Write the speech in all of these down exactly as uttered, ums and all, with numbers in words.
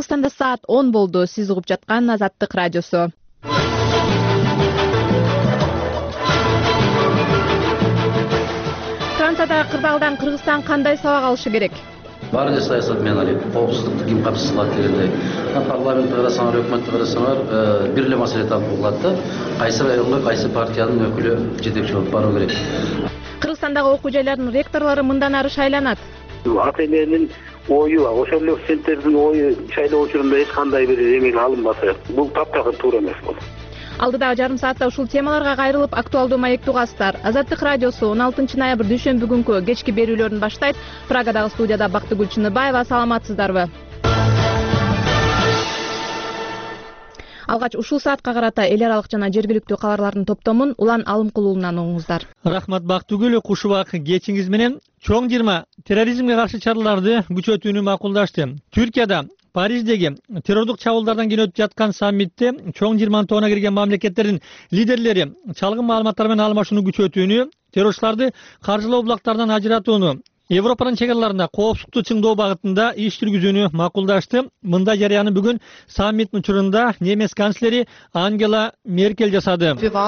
Кыргызстанда саат он болду. Сиз угуп жаткан Азаттык радиосу. Францияда кырдаалдан Кыргызстан кандай сабак алышы керек? Бар эле саясат менен алек, коопсуздукту ким камсыз кылат дегендей. Парламентти карасаңар, өкмөттү карасаңар, бир эле маселе талкууланат да. Кайсы районго кайсы партиянын өкүлү жетекчи болуп баруу керек. Кыргызстандагы окуу жайлардын ректорлору мындан ары шайланат. Ата эненин ою, ошол эле студенттердин ою шайлоо учурунда эч кандай бир эмеге алынбаса, бул таптакыр туура эмес бул. Алдыдагы жарым саатта ушул темаларга кайрылып актуалдуу маектүү угасыздар. Азаттык радиосу он алтынчы ноябрь дүйшөмбү күнкү кечки берүүлөрүн баштайт. Прагадагы студияда Бактыгүл Чыныбаева. Саламатсыздарбы? Алгач ушул саатка карата эл аралык жана жергиликтүү кабарлардын топтомун Улан Алымкулуулунан угуңуздар. Рахмат Бактыгүл, кушубак кечиңиз менен чоң жыйырма терроризмге каршы чараларды күчөтүүнү макулдашты. Түркияда Париждеги террордук чабуулдардан кийин өтүп жаткан саммитте чоң жыйырманын тобуна кирген мамлекеттердин лидерлери чалгын маалыматтар менен алмашууну күчөтүүнү, террорчуларды каржылоо булактарынан ажыратууну, Европанын чек араларында коопсуздукту чыңдоо багытында иш жүргүзүүнү макулдашты. Мындай жарыяны бүгүн саммиттин учурунда немец канцлери Ангела Меркель жасады.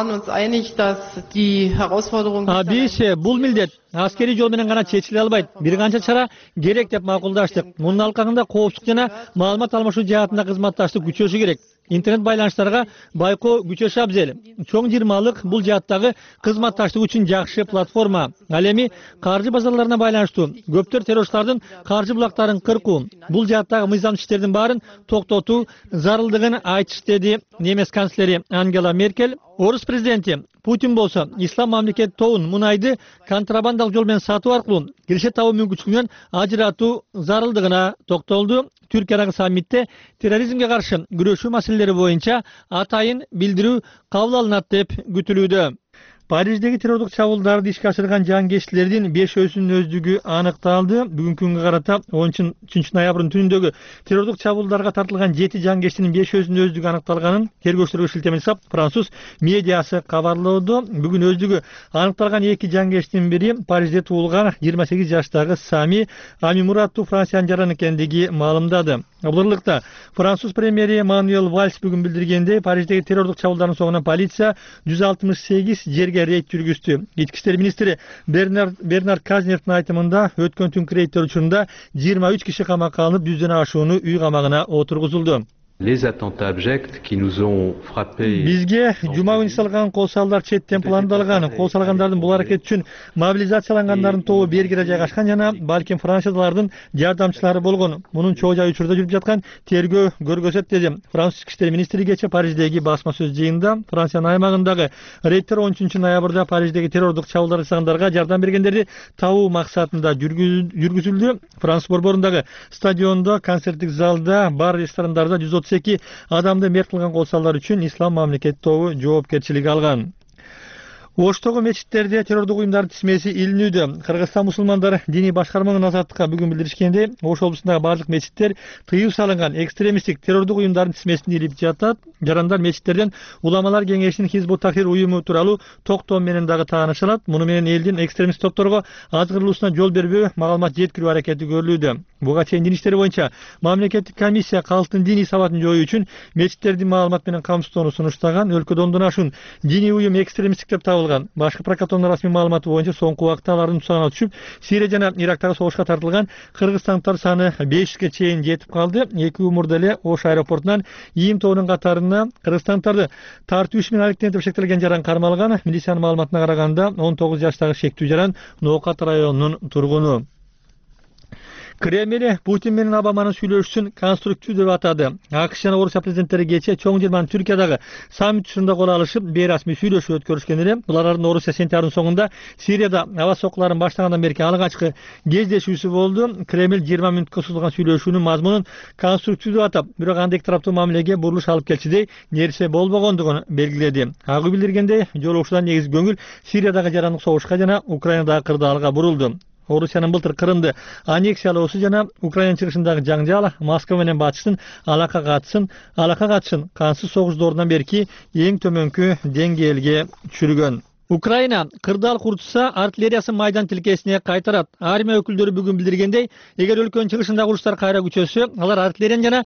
Биз бул милдет аскерий жол менен гана чечиле албайт, бир канча чара керек деп макулдаштык. Мунун алкагында коопсуздук жана маалымат алмашуу жаатында кызматташтык күчөшү керек. Интернет байланыштарга байкоо күчөшү абзел. Чоң жыйырмалык бул жааттагы кызматташтык үчүн жакшы платформа. Ал эми каржы базарларына байланыштуу көптөр террорчулардын каржы булактарын кыркуу, бул жааттагы мыйзам иштердин баарын токтотуу зарылдыгын айтышты, деди немец канцлери Ангела Меркель. Орус президенти Путин болсо ислам мамлекети тобун мунайды контрабандалык жол менен сатуу аркылуу киреше табуу мүмкүнчүлүгүнөн ажыратуу зарылдыгына токтолду. Түркиядагы саммитте терроризмге каршы күрөшүү маселелери боюнча атайын билдирүү кабыл алынат деп күтүлүүдө. Париждеги террордук чабуулдарды ишке ашырган жангеччилердин бешөөсүнүн өздүгү аныкталды. Бүгүнкү күнгө карата он үчүнчү ноябрдын түнүндөгү террордук чабуулдарга тартылган жети жангеччинин бешөөсүнүн өздүгү аныкталганын тергөөчүлөргө шилтеме жасап француз медиасы кабарлоодо. Бүгүн өздүгү аныкталган эки жангечтин бири Парижде туулган жыйырма сегиз жаштагы Сами Амимураттуу Франциянын жараны экендиги маалымдады. Бурлукта француз премьери Мануэль Вальс бүгүн билдиргендей, Париждеги террордук чабуулдардын соңунан полиция жүз алтымыш сегиз жерге рейд жүргүздү. Ички иштер министри Бернар Бернар Казнердин айтымында өткөн түнкү рейдтер учурунда жыйырма үч киши камакка алынып, жүздөн ашууну үй камагына отургузулду. Les attentats abjects qui nous ont frappés. Бизге жума күнү салган кол салдар четтен пландалган. Кол салгандардын бул аракет үчүн мобилизациялангандардын тобу Бельгияда жайгашкан жана балким Франциядалардын жардамчылары болгон. Мунун чоо жай учурда жүрүп жаткан тергөө көргөзөт, деди Француз ички иштер министри кечээ Париждеги басма сөз жыйынында. Франциянын аймагындагы рейдтер он үчүнчү ноябрда Париждеги террордук чабуулдар жасагандарга жардам бергендерди табуу максатында жүргүзүлдү. Француз борборундагы стадиондо, концерттик залда, бар ресторандарда жүз отуз эки адамды мерт кылган кол салдар үчүн ислам мамлекети тобу жоопкерчилик алган. Оштогу мечиттерде террордук уюмдардын тизмеси илинүүдө. Кыргызстан мусулмандары диний башкарманын Азаттыкка бүгүн билдиришкендей, Ош облусундагы бардык мечиттер тыюу салынган экстремисттик террордук уюмдардын тизмесине илип жатат. Жарандар мечиттерден уламалар кеңешинин Хизбут Тахрир уюму тууралуу токтом менен дагы тааныш алат. Муну менен элдин экстремист топторго азгырылуусуна жол бербөө, маалымат жеткирүү аракети көрүлүүдө. Буга чейин дин иштери боюнча мамлекеттик комиссия калктын диний сабатын жоюу үчүн мечиттердин маалымат менен камсыздоону сунуштаган. Өлкөдө ондон ашуун диний уюм экстремисттик деп табылган. Башкы прокуратуранын расмий маалыматы боюнча соңку убакта алардын тузагына түшүп, Сирия жана Ирактагы согушка тартылган кыргызстандыктар саны беш жүзгө чейин жетип калды. Эки умурда эле Ош аэропортунан ийим тобунун катарына кыргызстандыктарды тартуу иши менен алектенетип шектелген жаран кармалган. Милициянын маалыматына караганда он тогуз жаштагы шектүү жаран Ноокат районунун тургуну. Кремль Путин менен Обаманын сүйлөшүүсүн конструктив деп атады. АКШ жана Орусия президенттери кечээ чоң жыйырманын Түркиядагы саммит учурунда кол алышып, бейрасмий сүйлөшүү өткөрүшкөн эле. Булардын Орусия сентябрдын соңунда Сирияда аба соккуларын баштагандан бери алгачкы кездешүүсү болду. Кремль жыйырма мүнөткө созулган сүйлөшүүнүн мазмунун конструктив деп атап, бирок анда эки тараптуу мамилеге бурулуш алып келчидей нерсе болбогондугун белгиледи. Агы билдиргендей, жолугушуудан негизги көңүл Сириядагы жарандык согушка жана Украинадагы кырдаалга бурулду. Орусиянын былтыр Крымды аннексиялоосу жана Украинанын чыгышындагы жаңжал Москва менен батыштын алака катышын, алака катышын кансыз согуш доорунан берки эң төмөнкү деңгээлге түшүргөн. Украина кырдаал курчуса артиллериясын майдан тилкесине кайтарат. Армия өкүлдөрү бүгүн билдиргендей, эгер өлкөнүн чыгышындагы уруштар кайра күчөсө, алар артиллерияны жана